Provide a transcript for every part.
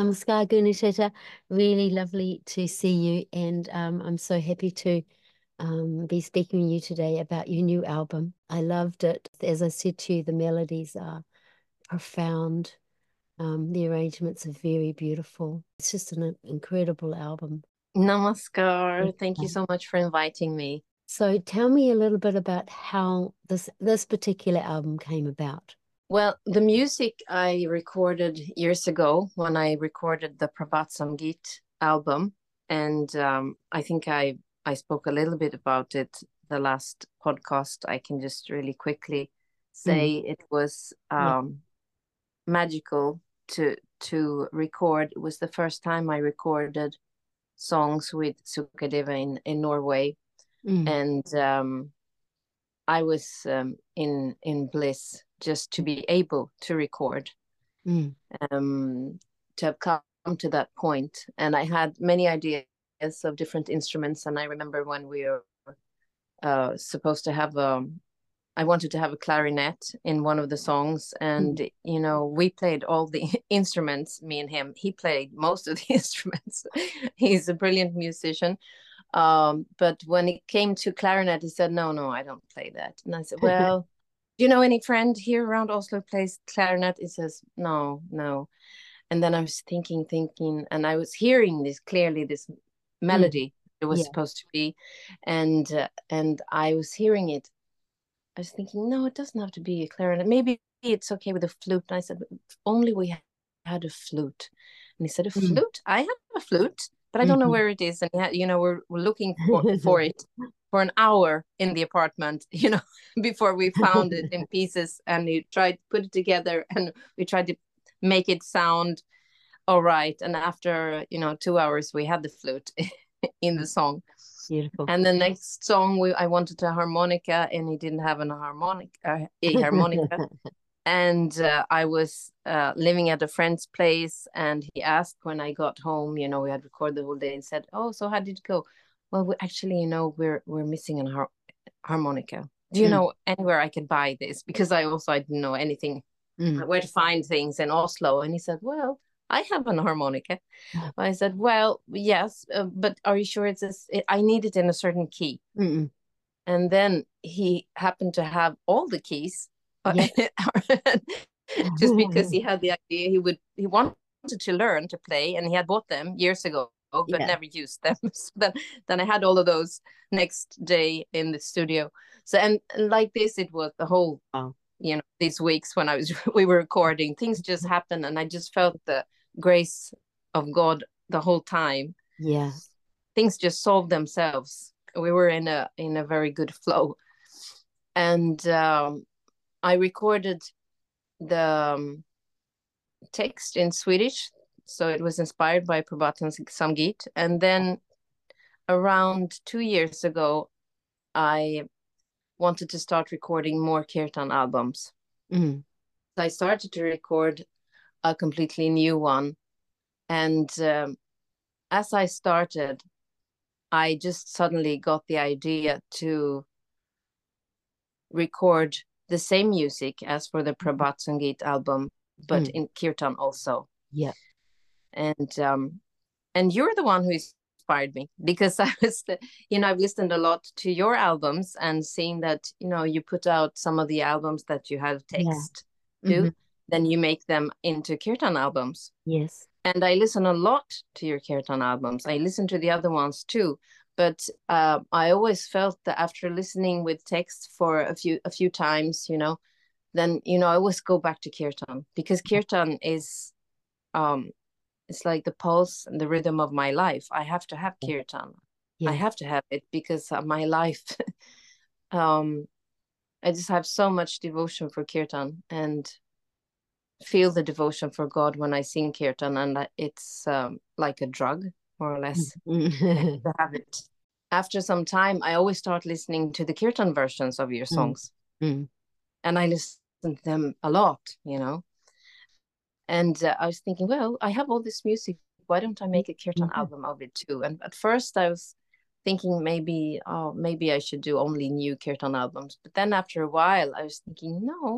Namaskar, Gunasheta. Really lovely to see you, and I'm so happy to be speaking with you today about your new album. I loved it. As I said to you, the melodies are profound. The arrangements are very beautiful. It's just an incredible album. Namaskar. Thank you Okay. so much for inviting me. So tell me a little bit about how this particular album came about. Well, the music I recorded years ago when I recorded the Prabhat Samgit album, and I think I spoke a little bit about it the last podcast. I can just really quickly Mm, say it was yeah. magical to record. It was the first time I recorded songs with Sukadeva in Norway, Mm, and I was in bliss just to be able to record, mm, um, to have come to that point. And I had many ideas of different instruments. And I remember when we were supposed to have I wanted to have a clarinet in one of the songs. mm. And, we played all the instruments, me and him. He played most of the instruments. He's a brilliant musician. But when it came to clarinet, he said, no, no, I don't play that. And I said, well, do you know any friend here around Oslo plays clarinet? He says, no, no. And then I was thinking, and I was hearing this clearly, this Mm, melody it was yeah. supposed to be. And I was hearing it. I was thinking, no, it doesn't have to be a clarinet. Maybe it's okay with a flute. And I said, if only we had a flute. And he said, a Mm, flute? I have a flute, but I don't know mhm. where it is. And we're looking for it for an hour in the apartment, before we found it in pieces. And we tried to put it together, and we tried to make it sound all right. And after 2 hours, we had the flute in the song. Beautiful. And the next song, I wanted a harmonica, and he didn't have a harmonica. And I was living at a friend's place, and he asked when I got home. We had recorded the whole day, and said, "Oh, so how did it go?" Well, actually, we're missing a harmonica. Do you Mm, know anywhere I could buy this? Because I didn't know anything mm. where to find things in Oslo. And he said, "Well, I have an harmonica." I said, "Well, yes, but are you sure I need it in a certain key?" Mm-mm. And then he happened to have all the keys, Yep. just because he had the idea he wanted to learn to play, and he had bought them years ago but Yeah. never used them. So then I had all of those next day in the studio. So and like this, it was the whole, Oh, these weeks when we were recording, things just happened, and I just felt the grace of God the whole time. yeah. Things just solved themselves. We were in a very good flow. And I recorded the text in Swedish, so it was inspired by Prabhatan Samgit. And then around 2 years ago, I wanted to start recording more kirtan albums. Mm, So I started to record a completely new one. And as I started, I just suddenly got the idea to record the same music as for the Prabhat Sangeet album, but mm. in kirtan also. Yeah. And you're the one who inspired me, because I've listened a lot to your albums and seen that, you put out some of the albums that you have Yeah. text Hmm. to, then you make them into kirtan albums. Yes. And I listen a lot to your kirtan albums. I listen to the other ones too, but I always felt that after listening with text for a few times, then I always go back to kirtan, because kirtan is um it's like the pulse and the rhythm of my life. I have to have kirtan. I Yes. have to have it because of my life. um I just have so much devotion for kirtan, and feel the devotion for God when I sing kirtan, and it's like a drug, more or less. I Mm. have to have it. After some time, I always start listening to the kirtan versions of your Mm. songs, Mm. and I listen to them a lot. And I was thinking, well, I have all this music. Why don't I make a kirtan Yeah. album of it too? And at first, I was thinking maybe I should do only new kirtan albums. But then after a while, I was thinking, no,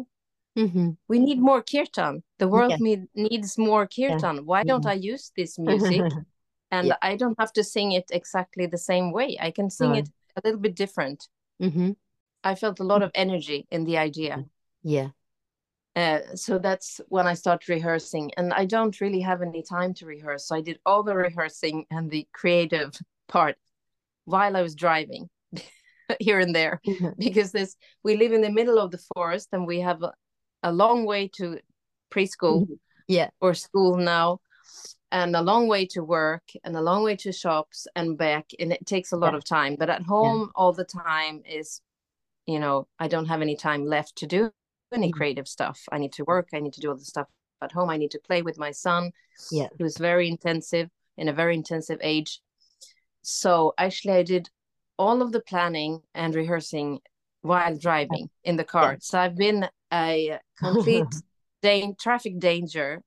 We need more kirtan. The world Yeah. needs more Yeah. kirtan. Why don't Yeah. I use this music? And Yeah. I don't have to sing it exactly the same way. I can sing No. it a little bit different. Mm-hmm. I felt a lot of energy in the idea. Yeah. So that's when I start rehearsing, and I don't really have any time to rehearse. So I did all the rehearsing and the creative part while I was driving here and there, because this we live in the middle of the forest and we have a long way to preschool Yeah. or school now, and a long way to work and a long way to shops and back, and it takes a lot Yeah. of time. But at Yeah. home all the time is, I don't have any time left to do any Yeah. creative stuff. I need to work, I need to do all the stuff at home, I need to play with my son, Yeah. who's very intensive, in a very intensive age. So actually I did all of the planning and rehearsing while driving in the car. So I've been a complete traffic danger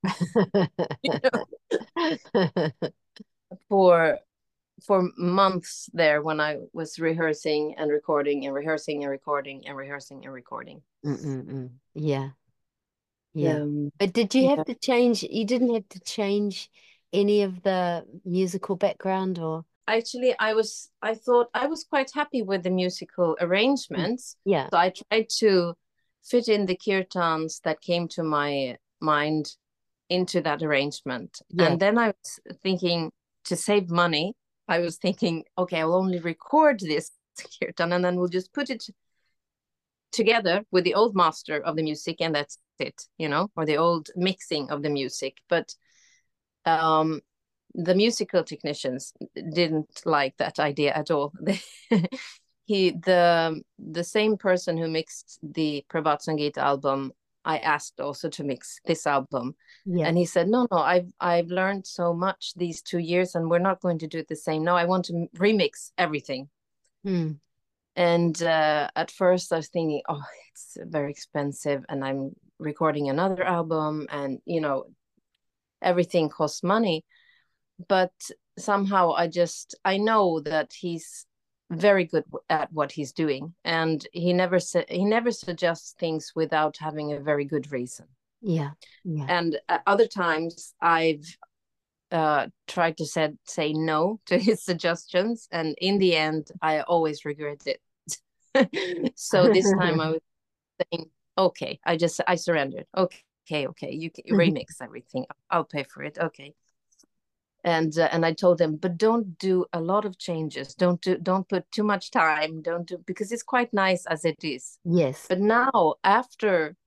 for months there, when I was rehearsing and recording and rehearsing and recording and rehearsing and recording. Yeah. Yeah. But did you Yeah. have to change? You didn't have to change any of the musical background or? Actually, I thought I was quite happy with the musical arrangements. Yeah. So I tried to fit in the kirtans that came to my mind into that arrangement. Yeah. And then I was thinking, to save money, I was thinking, okay, I'll only record this kirtan and then we'll just put it together with the old master of the music, and that's it, or the old mixing of the music. But the musical technicians didn't like that idea at all. The same person who mixed the Prabat Sangeet album, I asked also to mix this album. Yeah. And he said, no, I've learned so much these 2 years and we're not going to do it the same. No, I want to remix everything. Mm. And at first I was thinking, oh, it's very expensive and I'm recording another album, and everything costs money. But somehow I know that he's very good at what he's doing, and he never suggests things without having a very good reason. Yeah. Yeah. And other times I've tried to say no to his suggestions, and in the end I always regret it. So this time I was saying, okay, I surrendered. Okay, you remix everything, I'll pay for it. Okay. And I told them, but don't do a lot of changes, don't put too much time, don't do, because it's quite nice as it is. Yes. But now after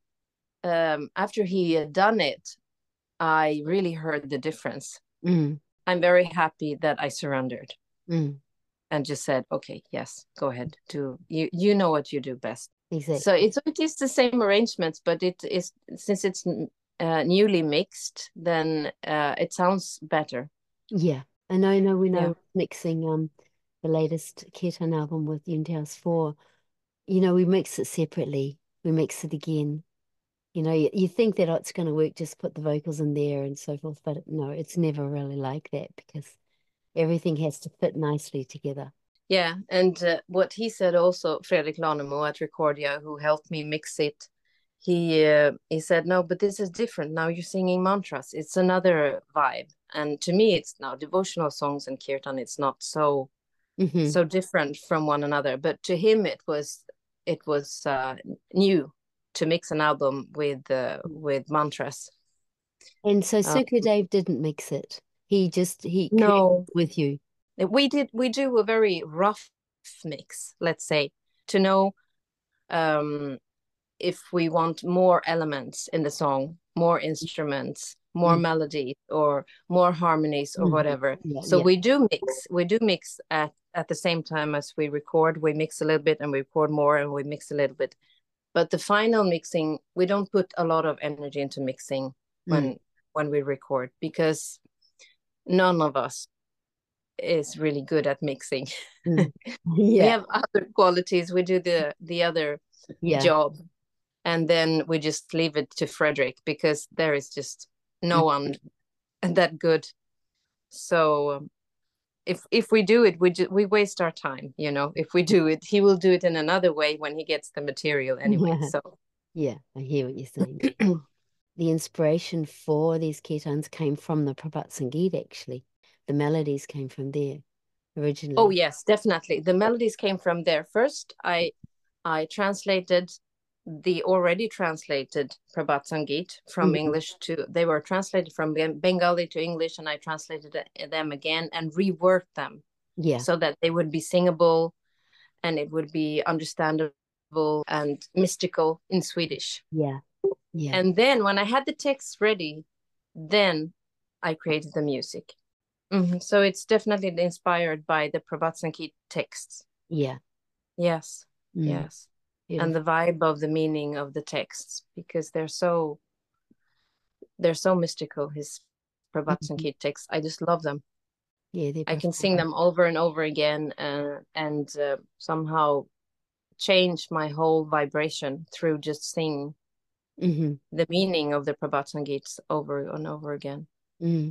he had done it, I really heard the difference. I'm very happy that I surrendered and just said, okay, yes, go ahead, do you know what you do best. Exactly. So it is the same arrangements, but it is, since it's newly mixed, then it sounds better. Yeah. And I know when I was mixing the latest Kirtan album with Untails 4, we mix it separately. We mix it again. You think that it's going to work, just put the vocals in there and so forth, but no, it's never really like that because everything has to fit nicely together. Yeah, and what he said also, Fredrik Lanemo at Recordia, who helped me mix it, he said, no, but this is different. Now you're singing mantras. It's another vibe. And to me, it's now devotional songs and kirtan. It's not so different from one another. But to him, it was new to mix an album with mantras. And so Sukadev didn't mix it. He No with you. We do a very rough mix, let's say, to know if we want more elements in the song, more instruments, more melodies, or more harmonies, or whatever. So we do mix at the same time as we record. We mix a little bit and we record more and we mix a little bit. But the final mixing, we don't put a lot of energy into mixing when we record, because none of us is really good at mixing. We have other qualities. We do the other job, and then we just leave it to Fredrik, because there is just no one that good. So if we do it, we waste our time. If we do it, he will do it in another way when he gets the material anyway. So Yeah, I hear what you're saying. The inspiration for these kirtans came from the Prabhat Sangeet, actually. The melodies came from there Oh originally. yes, definitely. The melodies came from there. First, I translated the already translated Prabhat Sangeet from Mhm. English to, they were translated from Bengali to English, and I translated them again and reworked them Yeah, so that they would be singable and it would be understandable and mystical in Swedish. yeah, yeah, And then when I had the text ready, then I created the music. So it's definitely inspired by the Prabhat Sangeet texts. yeah. Yes, Mm, yes. And the beautiful. vibe of the meaning of the texts, because they're so mystical, his Prabhat Mhm. Sangeet texts. I just love them. Yeah, they're I can sing profound. them over and over again, and somehow change my whole vibration through just singing Hmm. the meaning of the Prabhat Sangeets over and over again. Mm,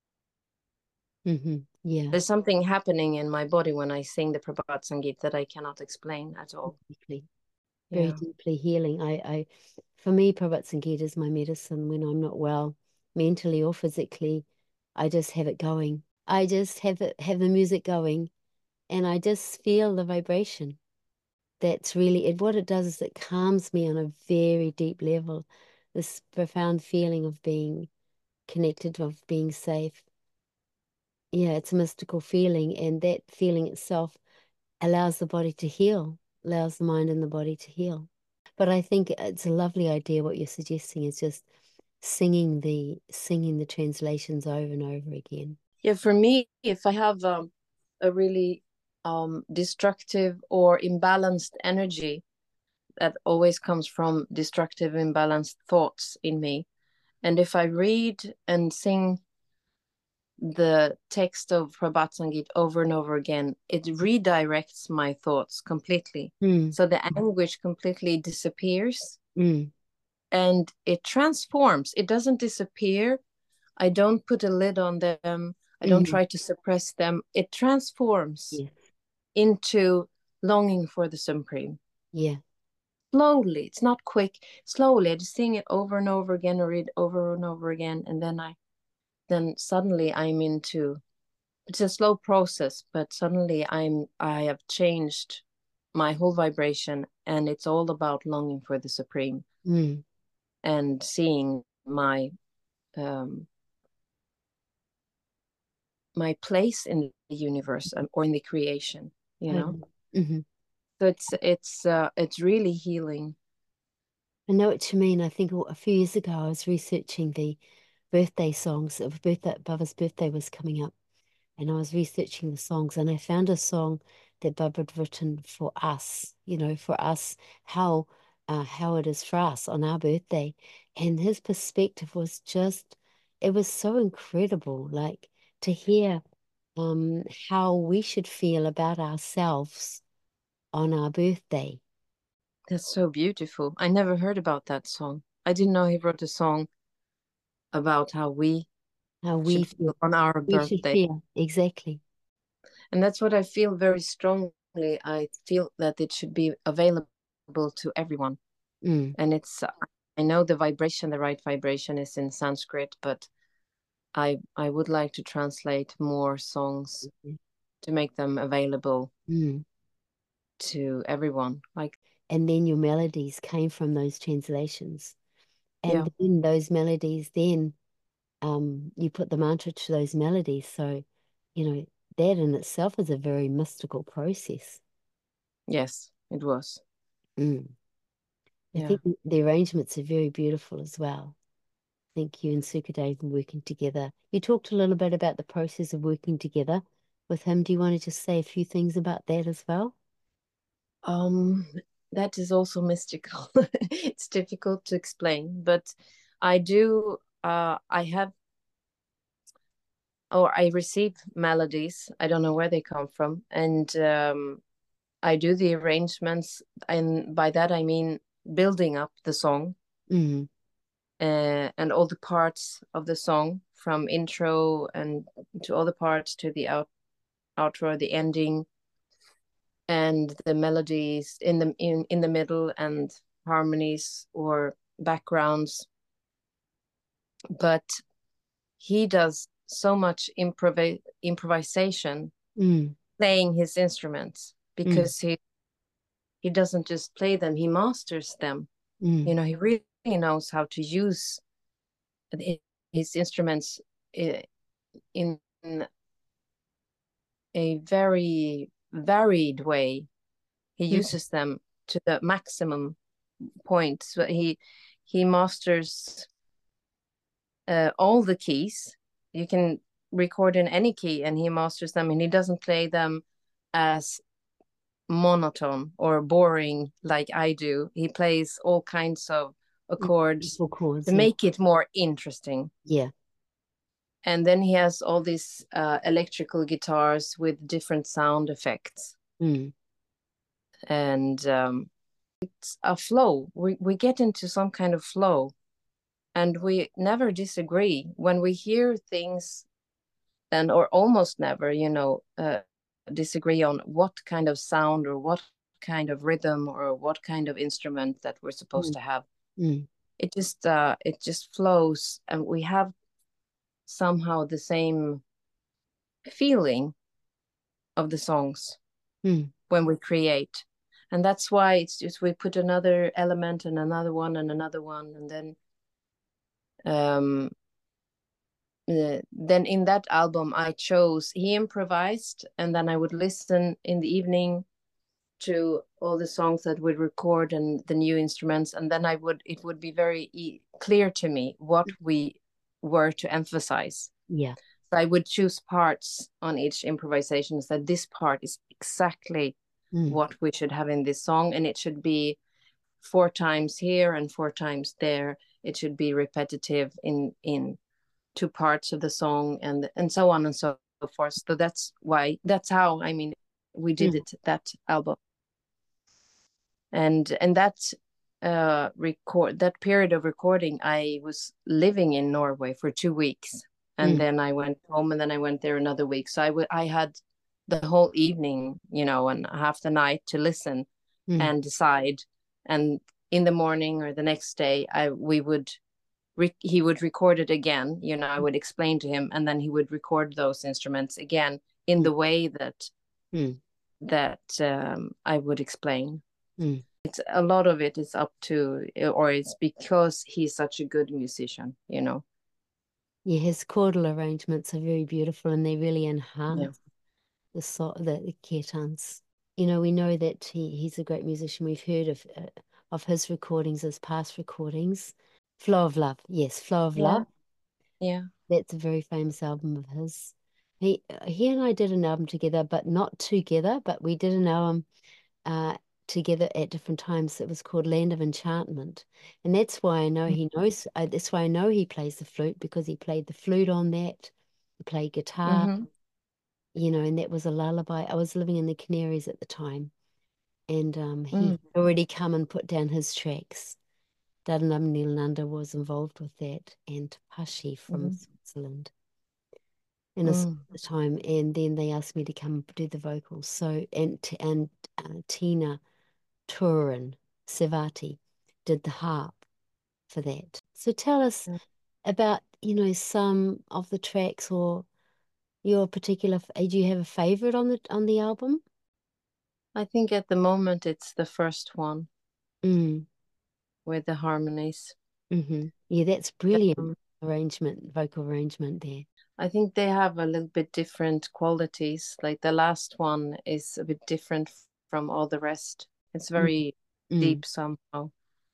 hmm. Yeah, There's something happening in my body when I sing the Prabhat Sangeet that I cannot explain at all. deeply, very Yeah. deeply healing. For me, Prabhat Sangeet is my medicine when I'm not well, mentally or physically. I just have it going. I just have the music going, and I just feel the vibration. That's really it. What it does is it calms me on a very deep level. This profound feeling of being connected, of being safe. Yeah, it's a mystical feeling, and that feeling itself allows the body to heal, allows the mind and the body to heal. But I think it's a lovely idea what you're suggesting is just singing the translations over and over again. Yeah, for me, if I have a really destructive or imbalanced energy that always comes from destructive, imbalanced thoughts in me, and if I read and sing the text of Prabhat Sangeet over and over again, it redirects my thoughts completely. Mm, So the anguish completely disappears mm, and it transforms. It doesn't disappear. I don't put a lid on them. I don't mm. try to suppress them. It transforms Yes, into longing for the Supreme. yeah. Slowly, it's not quick. Slowly, I just sing it over and over again, or read over and over again, and then suddenly I'm into. It's a slow process, but suddenly I have changed my whole vibration, and it's all about longing for the Supreme Mm, and seeing um, my place in the universe, or in the creation. You know, totally. Hmm. so it's really healing. I know what you mean. I think a few years ago I was researching the birthday songs. Bubba's birthday was coming up, and I was researching the songs, and I found a song that Bubba had written for us, for us, how it is for us on our birthday. And his perspective was just, it was so incredible, like to hear how we should feel about ourselves on our birthday, That's so beautiful. I never heard about that song. I didn't know he wrote a song about how we how we should feel. feel on our We should birthday. feel exactly. And that's what I feel very strongly. I feel that it should be available to everyone. Mm, And I know the right vibration is in Sanskrit, but I would like to translate more songs to make them available mm. to everyone. Like, And then your melodies came from those translations. yeah, And then those melodies, then you put the mantra to those melodies. So, that in itself is a very mystical process. yes, it was. Mm. I Yeah. think the arrangements are very beautiful as well. I think you and Sukadeva are working together. You talked a little bit about the process of working together with him. Do you want to just say a few things about that as well? Um, that is also mystical. It's difficult to explain, but I do. I have, or I receive melodies. I don't know where they come from, and I do the arrangements, and by that I mean building up the song, Mm, and all the parts of the song, from intro and to all the parts to the outro, the ending, and the melodies in the middle, and harmonies or backgrounds, but he does so much improvisation playing his instruments, because he doesn't just play them, he masters them. You know, he really knows how to use his instruments in a very varied way. He uses them to the maximum point. So he masters all the keys. You can record in any key and he masters them, and he doesn't play them as monotone or boring like I do. He plays all kinds of chords to make it more interesting. Yeah. And then he has all these electrical guitars with different sound effects. And it's a flow. We get into some kind of flow, and we never disagree when we hear things, and or almost never, you know, disagree on what kind of sound or what kind of rhythm or what kind of instrument that we're supposed to have. It just flows, and we have somehow the same feeling of the songs when we create. And that's why it's just we put another element and another one and another one, and then in that album I chose, he improvised, and then I would listen in the evening to all the songs that we'd record and the new instruments, and then it would be very clear to me what we were to emphasize. Yeah. So I would choose parts on each improvisation, that this part is exactly what we should have in this song, and it should be 4 times here and 4 times there. It should be repetitive in 2 parts of the song, and so on and so forth. So that's how, I mean, we did it, that album. And that that period of recording, I was living in Norway for 2 weeks, and then I went home, and then I went there another week. So I had the whole evening, you know, and half the night to listen and decide. And in the morning or the next day, he would record it again. You know, I would explain to him, and then he would record those instruments again in the way that I would explain. It's a lot of it is up to, or it's because he's such a good musician, you know. Yeah, his chordal arrangements are very beautiful, and they really enhance the kirtans. You know, we know that he's a great musician. We've heard of his recordings, his past recordings. Flow of Love, yes, Flow of Love. Yeah, that's a very famous album of his. He and I did an album together, but not together. But we did an album together at different times. It was called Land of Enchantment, and that's why I know he knows. That's why I know he plays the flute, because he played the flute on that. He played guitar. You know, and that was a lullaby. I was living in the Canaries at the time, and he already come and put down his tracks. Dadanam Nilananda was involved with that, and Pashi from Switzerland in a time, and then they asked me to come do the vocals. So and Tina Turin Sevati did the harp for that. So tell us about, you know, some of the tracks, or your particular. Do you have a favorite on the album? I think at the moment it's the first one with the harmonies. Yeah, that's brilliant vocal arrangement there. I think they have a little bit different qualities. Like the last one is a bit different from all the rest. It's very deep somehow.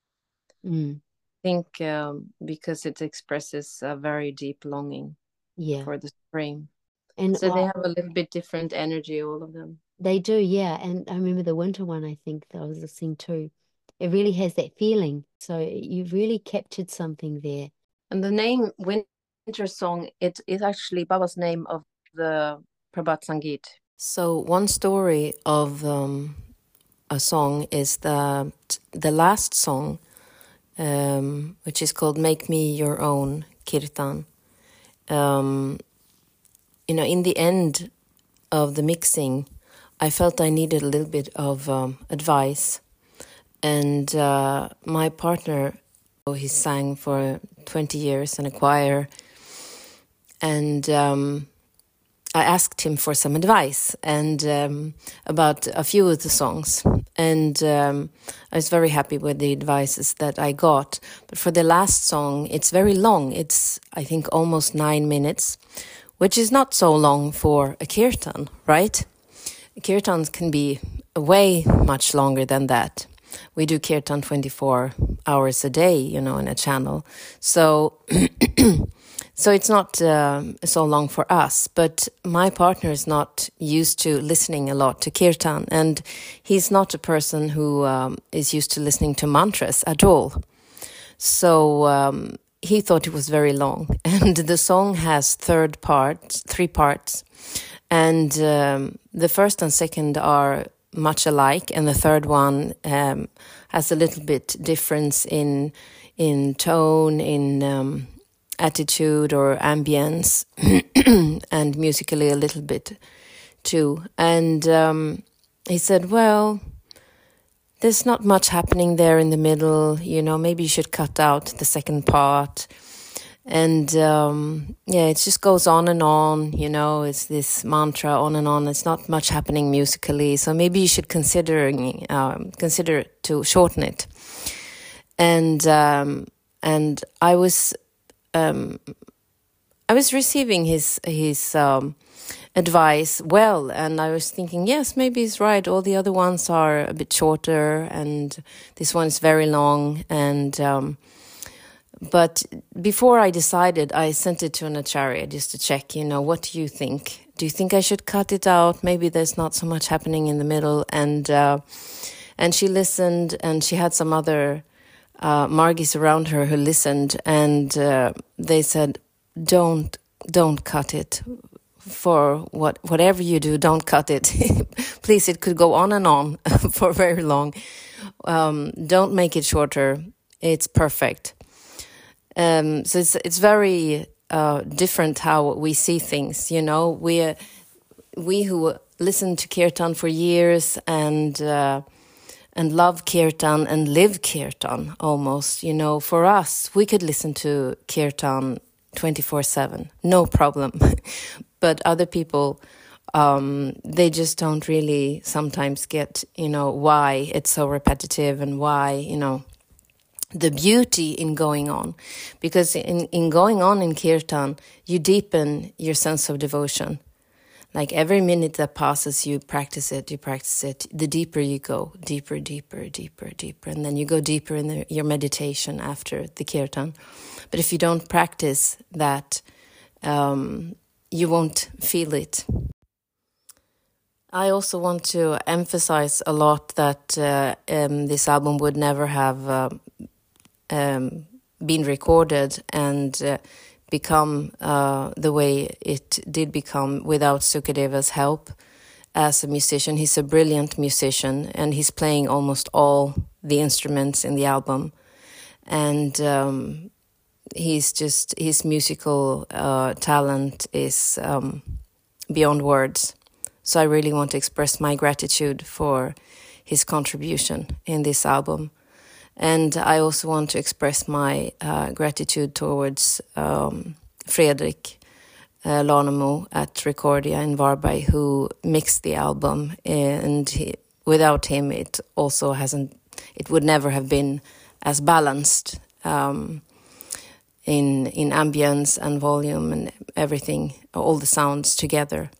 I think because it expresses a very deep longing for the spring. And so they have a little bit different energy, all of them. They do, yeah. And I remember the winter one, I think, that I was listening to. It really has that feeling. So you've really captured something there. And the name Winter Song, it is actually Baba's name of the Prabhat Sangeet. So one story of a song is the last song, which is called Make Me Your Own, Kirtan. You know, in the end of the mixing, I felt I needed a little bit of advice. And my partner, he sang for 20 years in a choir. And I asked him for some advice and about a few of the songs. And I was very happy with the advices that I got. But for the last song, it's very long. It's, I think, almost 9 minutes, which is not so long for a kirtan, right? Kirtans can be way much longer than that. We do kirtan 24 hours a day, you know, in a channel. So, so it's not so long for us. But my partner is not used to listening a lot to kirtan, and he's not a person who is used to listening to mantras at all. So he thought it was very long, and the song has three parts, and the first and second are much alike, and the third one has a little bit difference in tone, in attitude or ambience, and musically a little bit too. And he said, well, there's not much happening there in the middle, you know, maybe you should cut out the second part. And yeah, it just goes on, you know, it's this mantra on and on. It's not much happening musically, so maybe you should consider to shorten it. And I was receiving his advice well, and I was thinking, yes, maybe he's right. All the other ones are a bit shorter, and this one is very long. And but before I decided, I sent it to an acharya just to check, you know, what do you think? Do you think I should cut it out? Maybe there's not so much happening in the middle. And she listened, and she had some other Margis around her who listened, and they said, don't cut it. For whatever you do, don't cut it. Please, it could go on and on for very long. Don't make it shorter. It's perfect. So it's very different how we see things. You know, we who listen to kirtan for years and love kirtan and live kirtan almost. You know, for us, we could listen to kirtan 24/7, no problem. But other people, they just don't really sometimes get, you know, why it's so repetitive and why, you know, the beauty in going on. Because in going on in kirtan, you deepen your sense of devotion. Like every minute that passes, you practice it. The deeper you go, deeper. And then you go deeper in your meditation after the kirtan. But if you don't practice that, you won't feel it. I also want to emphasize a lot that this album would never have been recorded and become the way it did become without Sukadeva's help as a musician. He's a brilliant musician, and he's playing almost all the instruments in the album. And his musical talent is beyond words. So I really want to express my gratitude for his contribution in this album. And I also want to express my gratitude towards Fredrik Lanemo at Recordia in Varberg, who mixed the album. And without him, it would never have been as balanced in ambience and volume and everything, all the sounds together.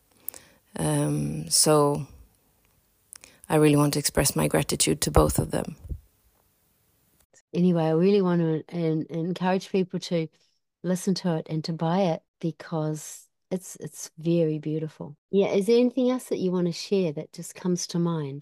So I really want to express my gratitude to both of them. Anyway, I really want to encourage people to listen to it and to buy it, because it's very beautiful. Yeah, is there anything else that you want to share that just comes to mind?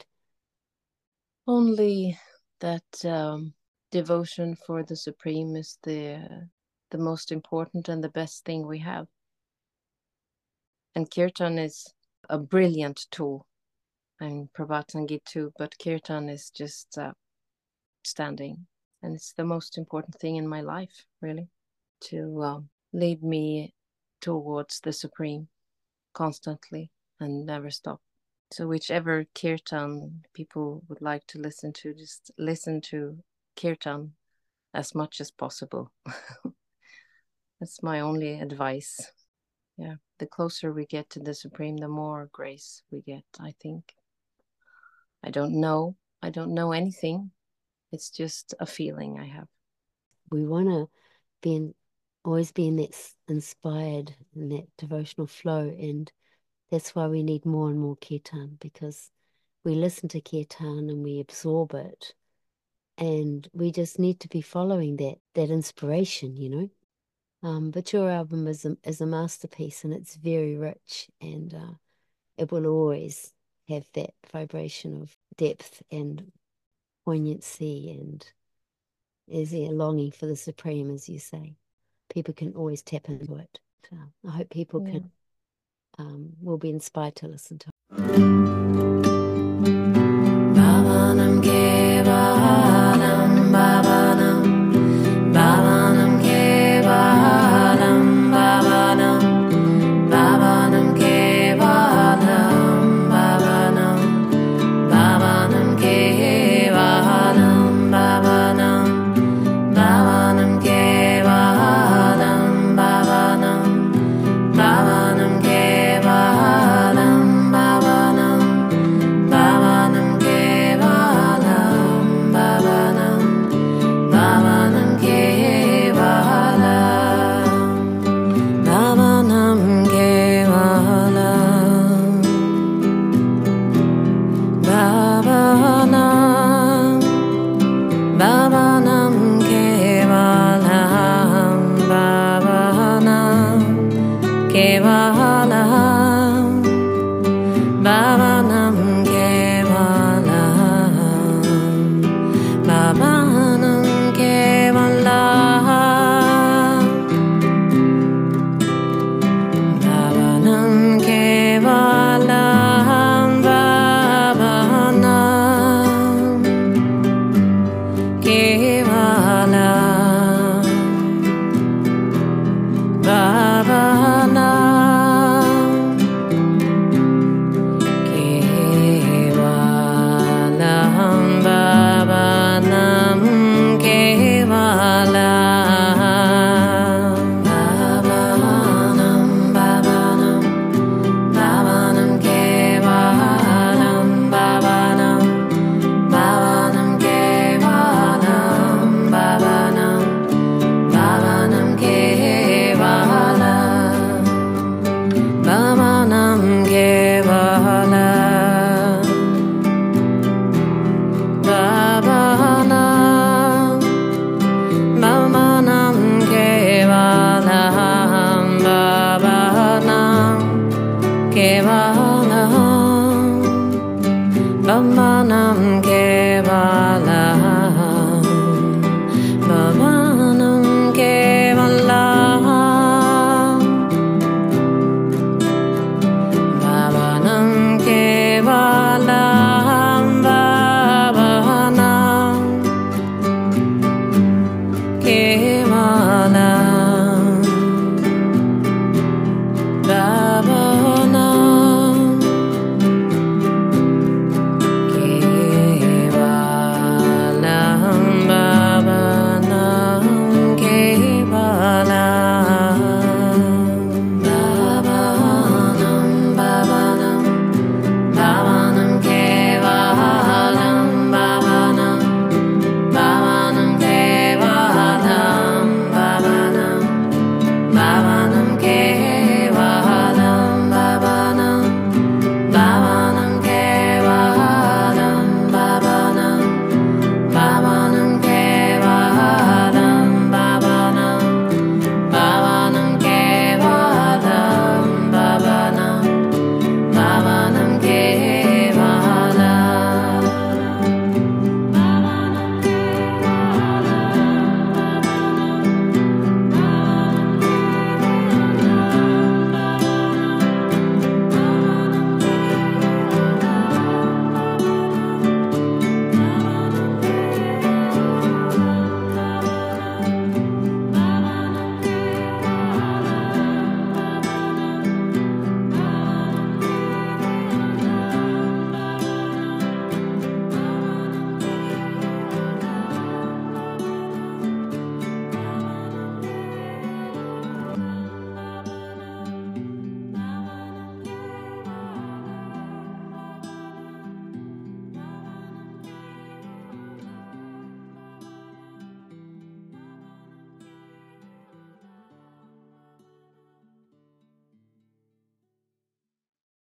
Only that devotion for the Supreme is the most important and the best thing we have. And kirtan is a brilliant tool. I mean, Prabhat Sangeet too, but kirtan is just standing. And it's the most important thing in my life, really, to lead me towards the Supreme constantly and never stop. So whichever kirtan people would like to listen to, just listen to kirtan as much as possible. That's my only advice. Yeah, the closer we get to the Supreme, the more grace we get, I think. I don't know anything. It's just a feeling I have. We want to always be in that inspired, in that devotional flow, and that's why we need more and more kirtan, because we listen to kirtan and we absorb it, and we just need to be following that inspiration, you know. But your album is a masterpiece, and it's very rich, and it will always have that vibration of depth and poignancy, and is a longing for the Supreme, as you say. People can always tap into it. I hope people will be inspired to listen to it. Bhavanam Kevalam Bhavanam Bhavanam Kevalam Bhavanam Bhavanam Kevalam Bhavanam Bhavanam Kevalam Bhavanam Bhavanam Kevalam Bhavanam Bhavanam Kevalam Bhavanam Bhavanam Kevalam Bhavanam Bhavanam Kevalam Bhavanam Kevalam Bhavanam Bhavanam Kevalam Bhavanam Kevalam Bhavanam Kevalam Bhavanam Kevalam Bhavanam Kevalam Bhavanam Kevalam Bhavanam Kevalam Bhavanam Kevalam Bhavanam Bhavanam Bhavanam Kevalam Bhavanam Bhavanam Kevalam Bhavanam Bhavanam Kevalam Bhavanam Kevalam Bhavanam Bhavanam Kevalam Bhavanam Kevalam Bhavanam Kevalam